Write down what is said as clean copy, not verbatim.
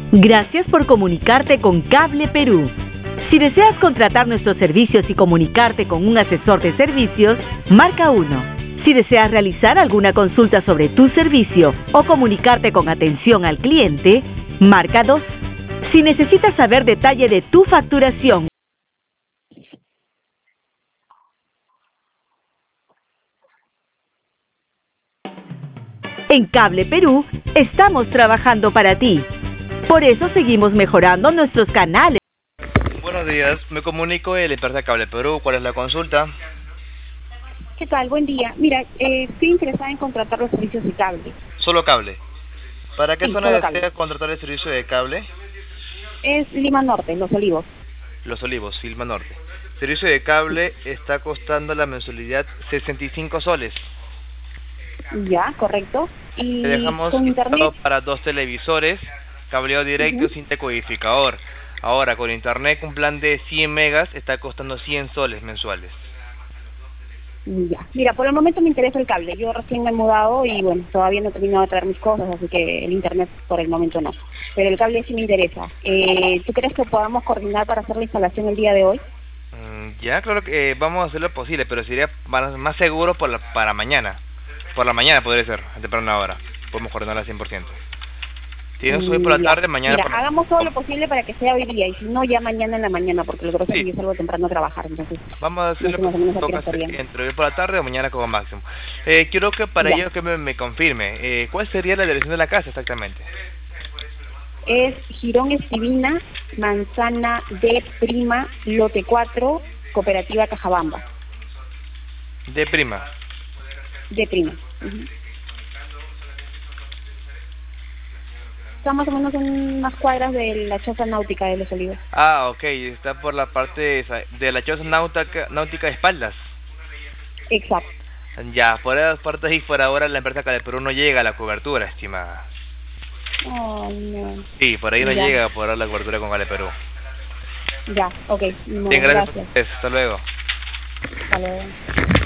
Gracias por comunicarte con Cable Perú. Si deseas contratar nuestros servicios y comunicarte con un asesor de servicios, marca 1. Si deseas realizar alguna consulta sobre tu servicio o comunicarte con atención al cliente, marca 2. Si necesitas saber detalle de tu facturación, en Cable Perú estamos trabajando para ti. Por eso seguimos mejorando nuestros canales. Buenos días, me comunico de la empresa Cable Perú. ¿Cuál es la consulta? ¿Qué tal? Buen día. Mira, estoy interesada en contratar los servicios de cable. Solo cable. ¿Para qué Sí, zona solo desea cable. contratar el servicio de cable? Es Lima Norte, Los Olivos. Los Olivos, Lima Norte. Servicio de cable está costando la mensualidad 65 soles. Ya, correcto. Y Te dejamos con instalado internet. para 2 televisores, cableado directo sin decodificador. Ahora, con internet, un plan de 100 megas está costando 100 soles mensuales. Ya. Mira, por el momento me interesa el cable. Yo recién me he mudado y bueno, todavía no he terminado de traer mis cosas, así que el internet por el momento no. Pero el cable sí me interesa. ¿Tú crees que podamos coordinar para hacer la instalación el día de hoy? Ya, claro que vamos a hacer lo posible, pero sería más seguro para mañana. Por la mañana podría ser, a temprana hora. Podemos coordinarla al 100%. Si no hoy por la tarde, mañana Mira, por la... hagamos todo lo posible para que sea hoy día y si no, ya mañana en la mañana, porque lo que pasa es Sí. que yo salgo temprano a trabajar, entonces... Vamos a hacerlo más o menos a qué hora toca estaríamos. entre hoy por la tarde o mañana como máximo. Quiero que para Ya. ello que me confirme, ¿cuál sería la dirección de la casa exactamente? Es Girón Estivina, Manzana D Prima, Lote 4, Cooperativa Cajabamba, De prima. D Prima. Ujú. Está más o menos en unas cuadras de la choza náutica de Los Olivos. Ah, ok, está por la parte de la choza náutica de espaldas. Exacto. Ya, por esas partes y por ahora la empresa Cable Perú no llega a la cobertura, estimada. Oh, no. Sí, por ahí no Ya. llega por ahora la cobertura con Cable Perú. Ya, ok. No, Bien, gracias a gracias. ustedes. Hasta luego. Hasta luego.